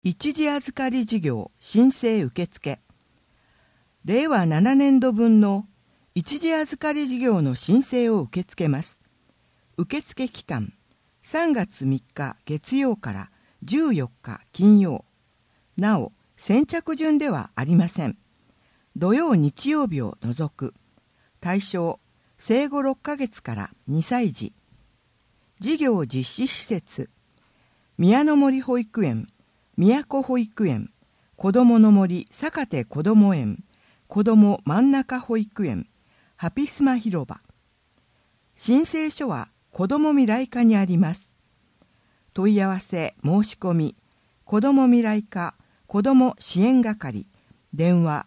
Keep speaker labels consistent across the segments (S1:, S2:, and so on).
S1: 一時預かり事業申請受付。令和7年度分の一時預かり事業の申請を受け付けます。受付期間3月3日月曜から14日金曜。なお、先着順ではありません。土曜日曜日を除く。対象生後6ヶ月から2歳児。事業実施施設宮の森保育園、宮古保育園、子どもの森坂手こども園、子ども真ん中保育園、ハピスマ広場。申請書は子ども未来課にあります。問い合わせ申し込み子ども未来課子ども支援係電話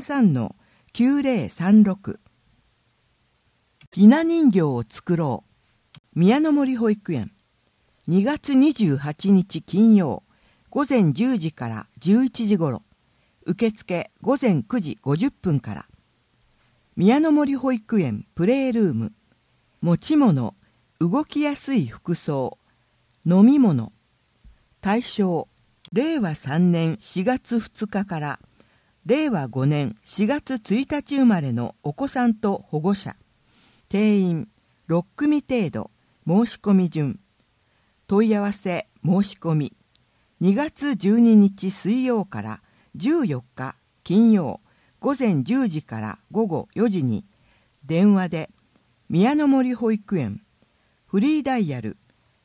S1: 33-9036。 ひな人形を作ろう宮の森保育園。2月28日金曜午前10時から11時ごろ。受付午前9時50分から。宮の森保育園プレイルーム。持ち物、動きやすい服装、飲み物。対象令和3年4月2日から令和5年4月1日生まれのお子さんと保護者。定員6組程度。申し込み順。問い合わせ申し込み2月12日水曜から14日金曜午前10時から午後4時に電話で宮の森保育園フリーダイヤル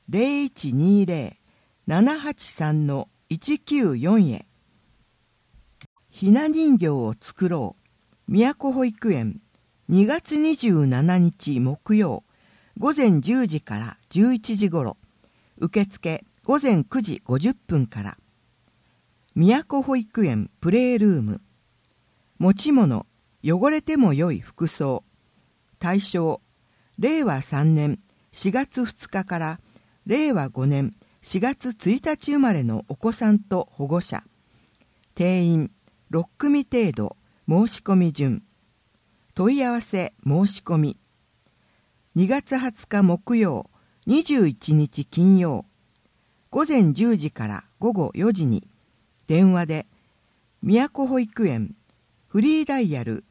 S1: 0120-783-194 へ。ひな人形を作ろう宮古保育園。2月27日木曜午前10時から11時ごろ。受付午前9時50分から。宮古保育園プレイルーム。持ち物、汚れても良い服装。対象令和3年4月2日から令和5年4月1日生まれのお子さんと保護者。定員6組程度。申し込み順。問い合わせ申し込み2月20日木曜21日金曜午前10時から午後4時に電話で宮古保育園フリーダイヤル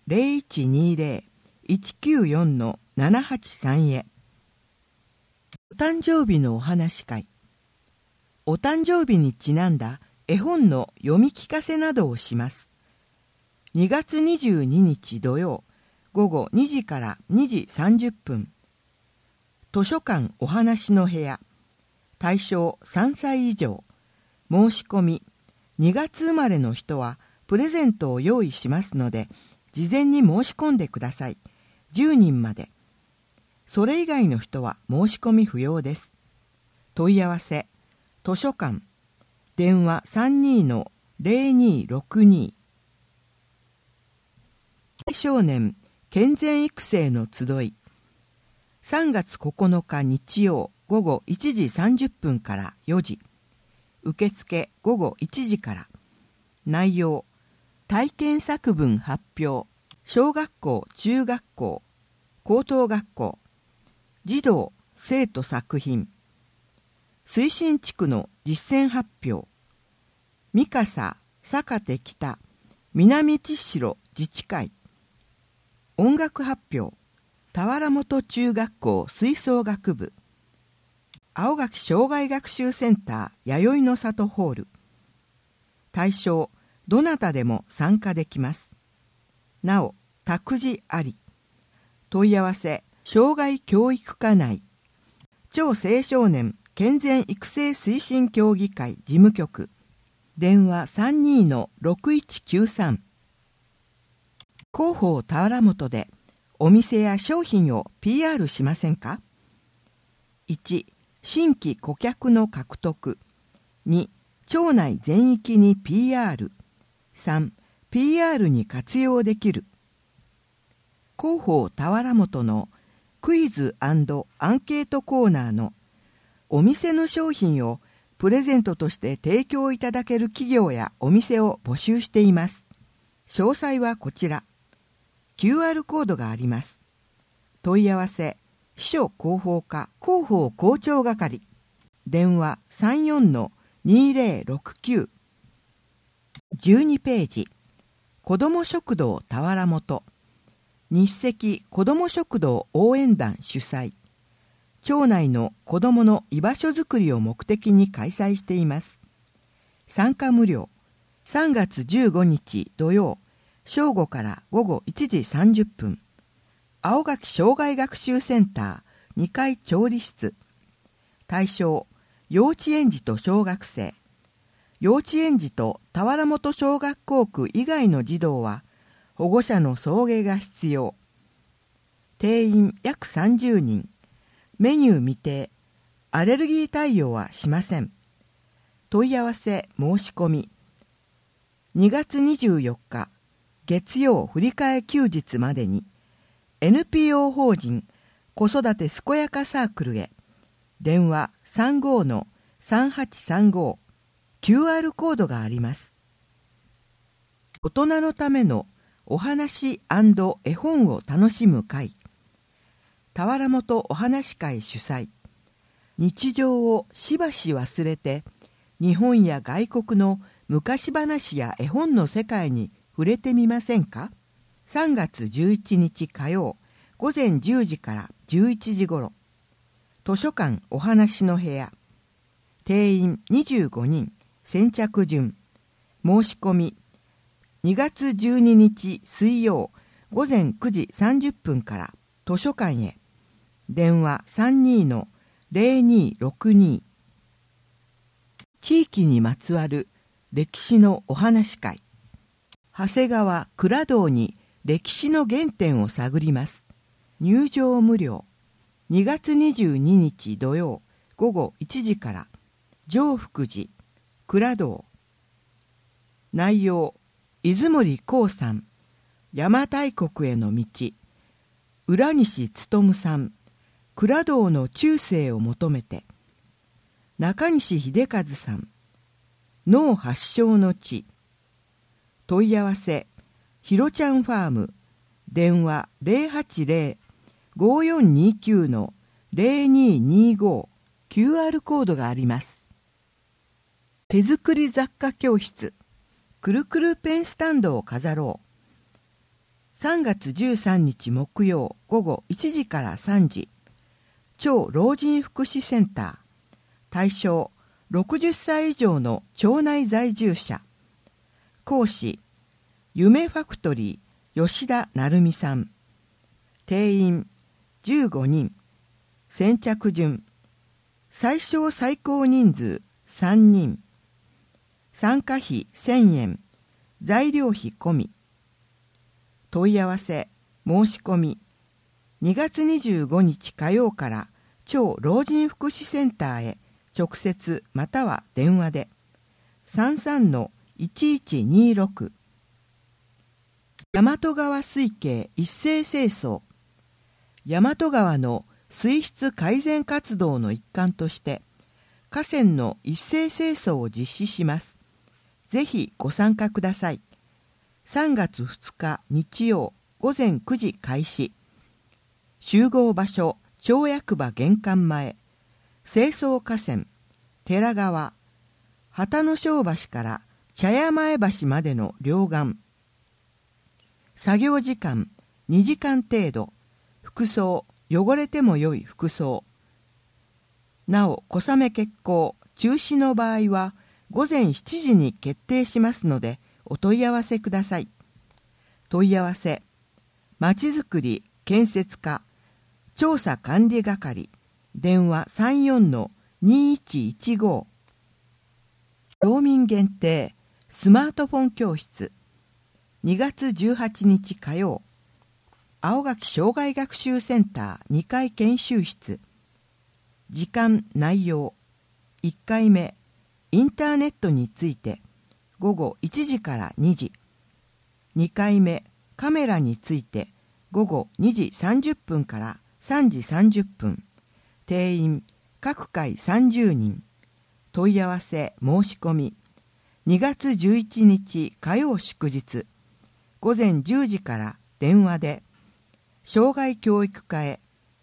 S1: 0120-194-783 へ。お誕生日のお話会。お誕生日にちなんだ絵本の読み聞かせなどをします。2月22日土曜午後2時から2時30分。図書館お話の部屋。対象3歳以上。申し込み2月生まれの人はプレゼントを用意しますので事前に申し込んでください。10人まで。それ以外の人は申し込み不要です。問い合わせ図書館電話 32-0262。 少年健全育成の集い。3月9日日曜午後1時30分から4時。受付午後1時から。内容体験作文発表。小学校、中学校、高等学校。児童、生徒作品。推進地区の実践発表。三笠、坂手北、南千代自治会。音楽発表。田原本中学校吹奏楽部。青垣障害学習センター弥生の里ホール。対象どなたでも参加できます。なお託児あり。問い合わせ障害教育課内超青少年健全育成推進協議会事務局。電話 32-6193。 広報田原本でお店や商品を PR しませんか。1、新規顧客の獲得。2、町内全域に PR。3、PR に活用できる。広報田原本のクイズ&アンケートコーナーのお店の商品をプレゼントとして提供いただける企業やお店を募集しています。詳細はこちら。QR コードがあります。問い合わせ秘書広報課広報校長係。電話 34-2069。 12ページ、子ども食堂田原本、日赤子ども食堂応援団主催、町内の子どもの居場所づくりを目的に開催しています。参加無料。3月15日土曜、正午から午後1時30分。青垣障害学習センター2階調理室。対象、幼稚園児と小学生。幼稚園児と田原本小学校区以外の児童は保護者の送迎が必要。定員約30人。メニュー未定。アレルギー対応はしません。問い合わせ申し込み。2月24日月曜振り替え休日までに NPO 法人子育て健やかサークルへ電話 35-3835 QR コードがあります。大人のためのお話&絵本を楽しむ会、田原本お話会主催。日常をしばし忘れて日本や外国の昔話や絵本の世界に触れてみませんか。3月11日火曜午前10時から11時ごろ、図書館お話の部屋。定員25人。先着順。申し込み。2月12日水曜午前9時30分から図書館へ。電話 32-0262。地域にまつわる歴史のお話会。長谷川蔵堂に歴史の原点を探ります。入場無料。2月22日土曜午後1時から常福寺蔵堂。内容、出森光さん、邪馬台国への道。浦西勉さん、蔵堂の中世を求めて。中西秀和さん、脳発祥の地。問い合わせ、ひろちゃんファーム、電話 080-5429-0225、QR コードがあります。手作り雑貨教室、くるくるペンスタンドを飾ろう。3月13日木曜午後1時から3時、町老人福祉センター。対象60歳以上の町内在住者。講師、夢ファクトリー吉田成美さん。定員15人。先着順。最小最高人数3人。参加費1000円。材料費込み。問い合わせ申し込み。2月25日火曜から町老人福祉センターへ直接または電話で 33-1126。 大和川水系一斉清掃。大和川の水質改善活動の一環として河川の一斉清掃を実施します。ぜひご参加ください。3月2日日曜午前9時開始。集合場所町役場玄関前。清掃河川、寺川、旗の小橋から茶屋前橋までの両岸。作業時間2時間程度。服装、汚れても良い服装。なお、小雨決行、中止の場合は午前7時に決定しますのでお問い合わせください。問い合わせ、まちづくり建設課調査管理係。電話 34-2115。 道民限定スマートフォン教室。2月18日火曜、青垣障害学習センター2階研修室。時間内容、1回目インターネットについて午後1時から2時。2回目カメラについて午後2時30分から3時30分。定員各回30人。問い合わせ申し込み。2月11日火曜祝日午前10時から電話で障害教育課へ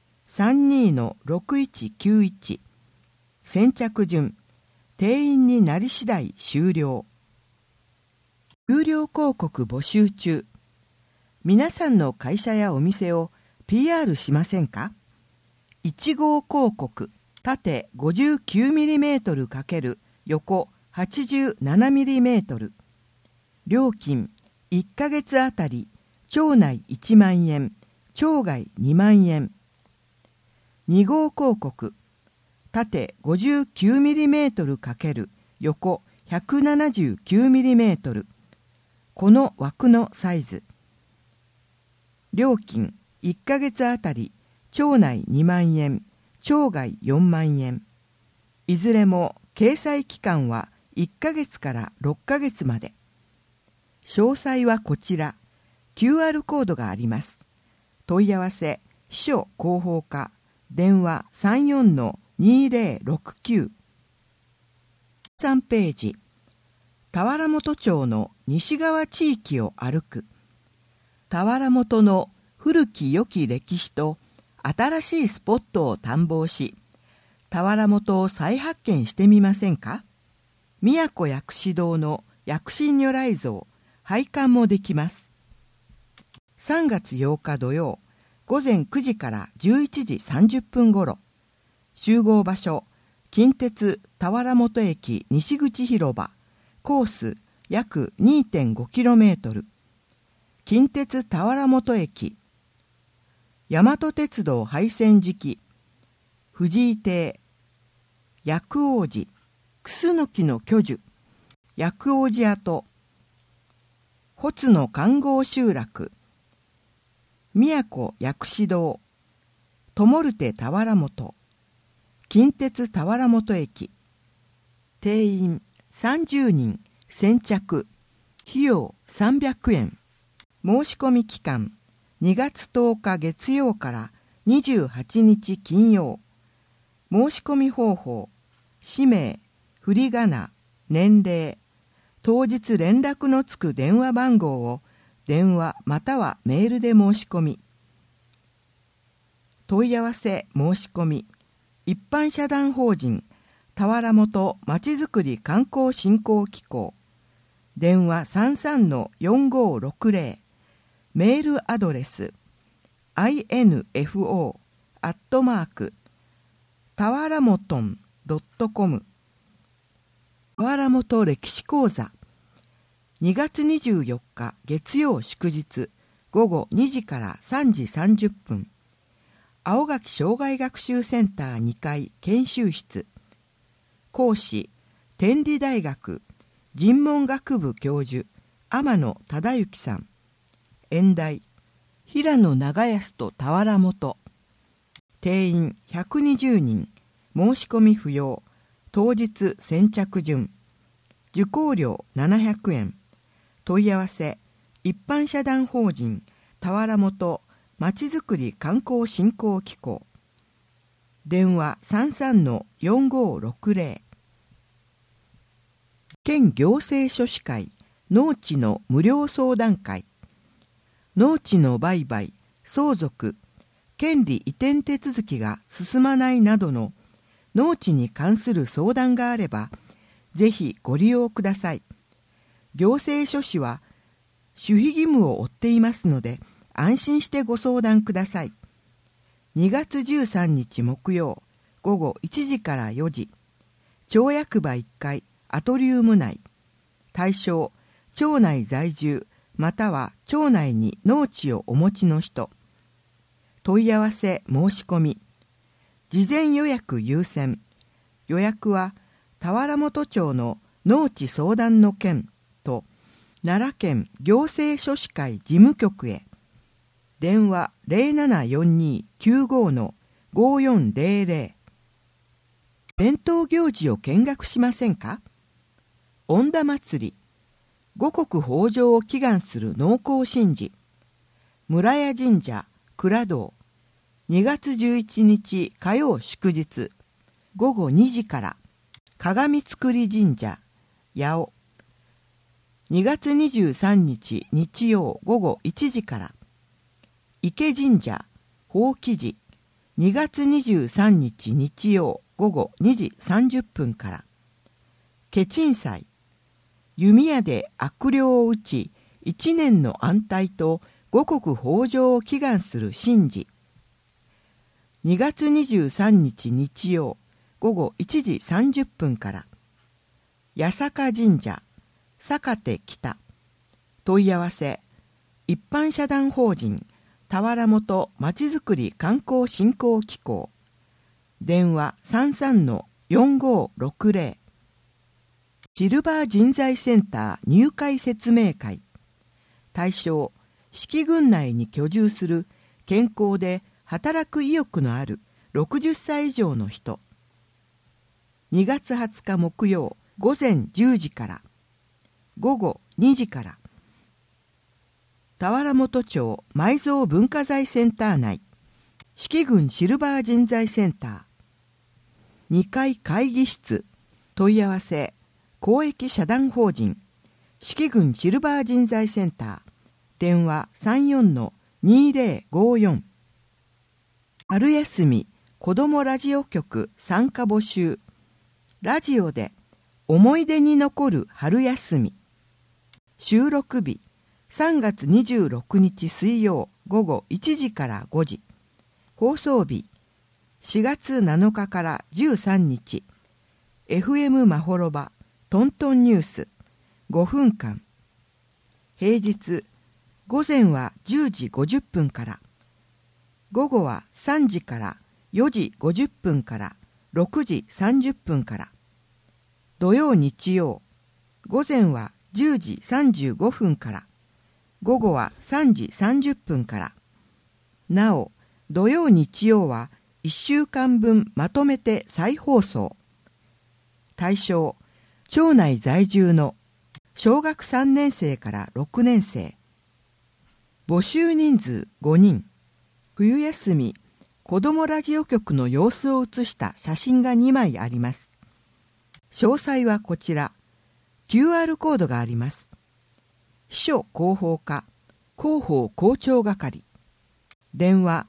S1: 32-6191。 先着順。定員になり次第終了。 有料広告募集中。皆さんの会社やお店を PR しませんか？1号広告、縦 59mm× 横 87mm。料金、1ヶ月あたり、町内1万円、町外2万円。2号広告、縦 59mm× 横 179mm。この枠のサイズ。料金、1ヶ月あたり、町内2万円、町外4万円。いずれも掲載期間は1ヶ月から6ヶ月まで。詳細はこちら。QR コードがあります。問い合わせ、秘書広報課、電話 34-2069。3ページ。田原本町の西側地域を歩く。田原本の古き良き歴史と新しいスポットを探訪し、田原本を再発見してみませんか？宮古薬師堂の薬師如来像、拝観もできます。3月8日土曜、午前9時から11時30分ごろ。集合場所、近鉄田原本駅西口広場。コース約 2.5km。近鉄田原本駅。大和鉄道廃線時期。藤井邸。薬王寺。楠木の巨樹。薬王寺跡。保津の環合集落。宮古薬師堂。友ルテ田原本。近鉄田原本駅。定員30人、先着。費用300円。申し込み期間2月10日月曜から28日金曜。申し込み方法、氏名、振り仮名、年齢、当日連絡のつく電話番号を電話またはメールで申し込み。問い合わせ申し込み、一般社団法人田原本まちづくり観光振興機構。電話 33-4560。メールアドレス info@ 田原本 .com。 田原本歴史講座。2月24日月曜祝日午後2時から3時30分。青垣障害学習センター2階研修室。講師、天理大学人文学部教授天野忠之さん。演題、平野長安と田原本。定員120人。申し込み不要。当日先着順。受講料700円。問い合わせ、一般社団法人田原本まちづくり観光振興機構。電話 33-4560。県行政書士会農地の無料相談会。農地の売買、相続、権利移転手続きが進まないなどの農地に関する相談があれば、ぜひご利用ください。行政書士は守秘義務を負っていますので、安心してご相談ください。2月13日木曜、午後1時から4時。町役場1階アトリウム内。対象、町内在住、または町内に農地をお持ちの人。問い合わせ申し込み。事前予約優先。予約は田原本町の農地相談の件と奈良県行政書士会事務局へ。電話 0742-95-5400。伝統行事を見学しませんか？恩田祭り。五穀豊穣を祈願する農耕神事。村屋神社蔵堂。2月11日火曜祝日午後2時から。鏡造神社八尾。2月23日日曜午後1時から。池神社法起寺。2月23日日曜午後2時30分から。ケチン祭。 弓矢で悪霊を討ち、一年の安泰と五穀豊穣を祈願する神事。2月23日日曜午後1時30分から。八坂神社、坂手北。問い合わせ、一般社団法人田原本まちづくり観光振興機構。電話33-4560。シルバー人材センター入会説明会。対象、四季郡内に居住する健康で働く意欲のある60歳以上の人。2月20日木曜午前10時から午後2時から。田原本町埋蔵文化財センター内、四季郡シルバー人材センター2階会議室。問い合わせ、公益社団法人四季郡シルバー人材センター。電話34-2054。春休み子どもラジオ局参加募集。ラジオで思い出に残る春休み。収録日3月26日水曜午後1時から5時。放送日4月7日から13日。FM まほろばトントンニュース5分間。平日午前は10時50分から。午後は3時から4時50分から6時30分から。土曜日曜、午前は10時35分から。午後は3時30分から。なお、土曜日曜は1週間分まとめて再放送。対象、町内在住の小学3年生から6年生。募集人数5人。冬休み、子どもラジオ局の様子を写した写真が2枚あります。詳細はこちら。QR コードがあります。秘書広報課、広報校長係。電話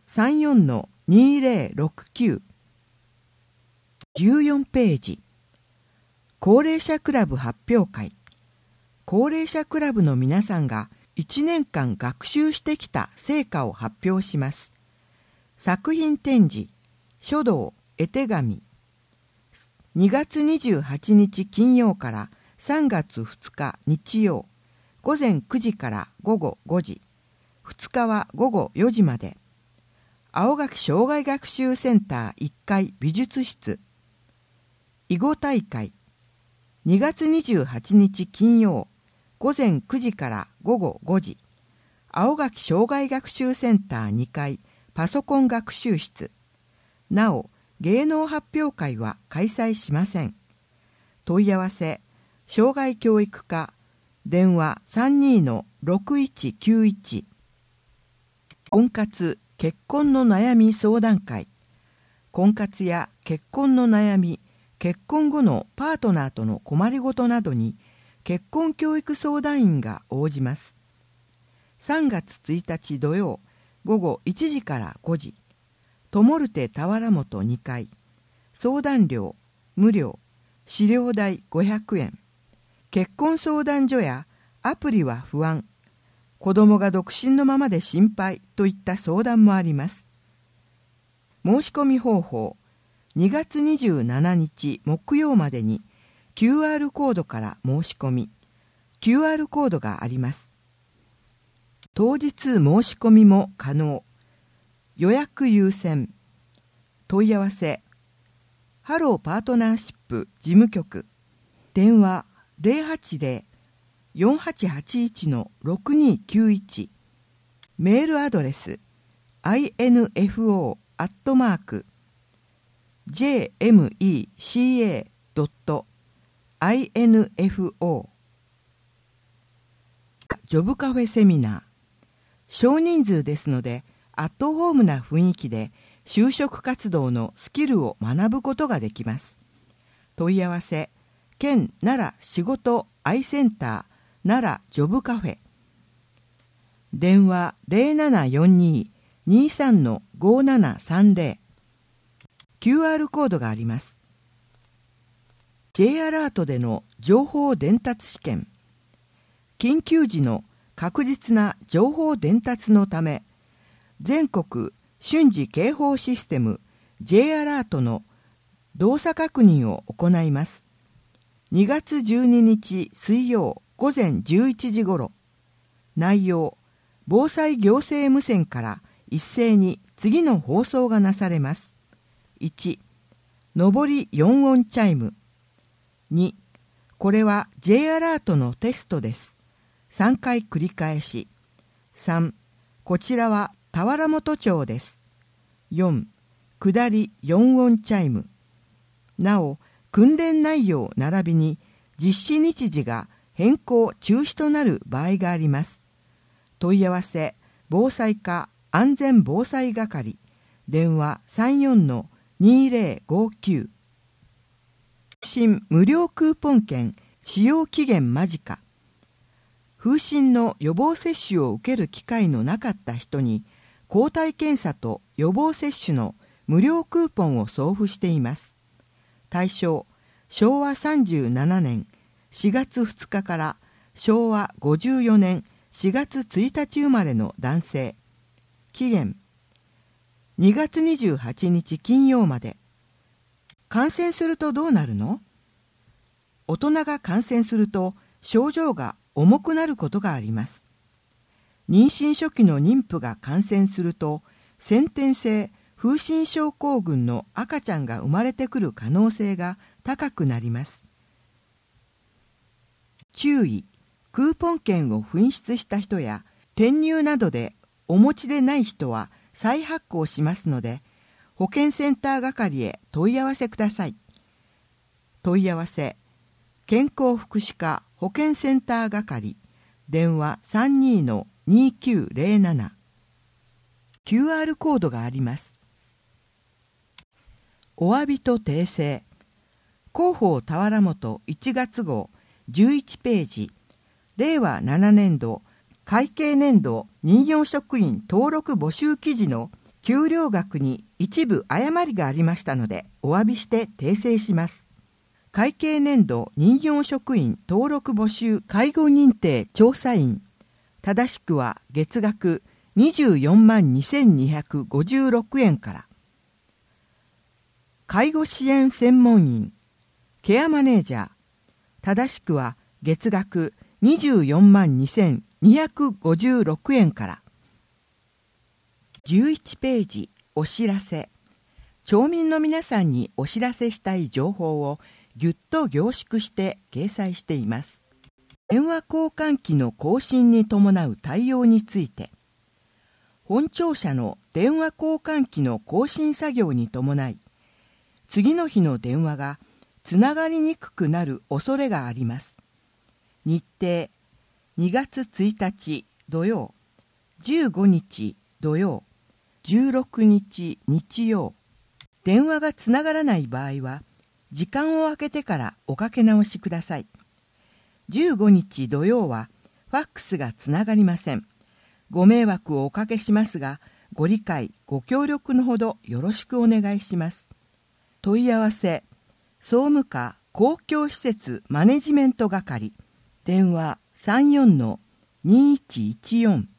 S1: 34-2069。14ページ。高齢者クラブ発表会。高齢者クラブの皆さんが1年間学習してきた成果を発表します。作品展示、書道、絵手紙。2月28日金曜から3月2日日曜、午前9時から午後5時、2日は午後4時まで。青垣障害学習センター1階美術室。囲碁大会。2月28日金曜、午前9時から午後5時、青垣障害学習センター2階パソコン学習室。なお、芸能発表会は開催しません。問い合わせ、障害教育課、電話32-6191。婚活・結婚の悩み相談会。婚活や結婚の悩み、結婚後のパートナーとの困りごとなどに結婚教育相談員が応じます。3月1日土曜午後1時から5時。トモルテ田原本2階。相談料無料。資料代500円。結婚相談所やアプリは不安。子供が独身のままで心配といった相談もあります。申し込み方法。2月27日木曜までに QR コードから申し込み、QR コードがあります。当日申し込みも可能。予約優先。問い合わせ、ハローパートナーシップ事務局。電話080-4881-6291。メールアドレス info@jmeca.info。 ジョブカフェセミナー。少人数ですのでアットホームな雰囲気で就職活動のスキルを学ぶことができます。問い合わせ、県奈良仕事アイセンター奈良ジョブカフェ。電話0742-23-5730。QR コードがあります。J アラートでの情報伝達試験。 緊急時の確実な情報伝達のため、全国瞬時警報システム J アラートの動作確認を行います。2月12日水曜午前11時ごろ、内容、防災行政無線から一斉に次の放送がなされます。1、上り4音チャイム。2、これは J アラートのテストです。3回繰り返し。3、こちらは田原本町です。4、下り4音チャイム。なお、訓練内容並びに実施日時が変更中止となる場合があります。問い合わせ、防災課安全防災係、電話 34-2059。新無料クーポン券使用期限間近。風疹の予防接種を受ける機会のなかった人に、抗体検査と予防接種の無料クーポンを送付しています。対象、昭和37年4月2日から昭和54年4月1日生まれの男性。期限、2月28日金曜まで。感染するとどうなるの？大人が感染すると症状が重くなることがあります。妊娠初期の妊婦が感染すると、先天性風疹症候群の赤ちゃんが生まれてくる可能性が高くなります。注意、クーポン券を紛失した人や転入などでお持ちでない人は再発行しますので、保健センター係へ問い合わせください。問い合わせ、健康福祉課保健センター係、電話 32-2907。QR コードがあります。お詫びと訂正。広報田原本1月号11ページ、令和7年度会計年度任用職員登録募集記事の給料額に一部誤りがありましたので、お詫びして訂正します。会計年度任用職員登録募集介護認定調査員、正しくは月額24万2256円から。介護支援専門員、ケアマネージャー、正しくは月額24万2256円から。11ページ、お知らせ。町民の皆さんにお知らせしたい情報をぎゅっと凝縮して掲載しています。電話交換機の更新に伴う対応について、本庁舎の電話交換機の更新作業に伴い、次の日の電話がつながりにくくなる恐れがあります。日程、2月1日土曜、15日土曜、16日日曜。電話がつながらない場合は、時間を空けてからおかけ直しください。15日土曜は、ファックスがつながりません。ご迷惑をおかけしますが、ご理解、ご協力のほどよろしくお願いします。問い合わせ、総務課公共施設マネジメント係、電話 34-2114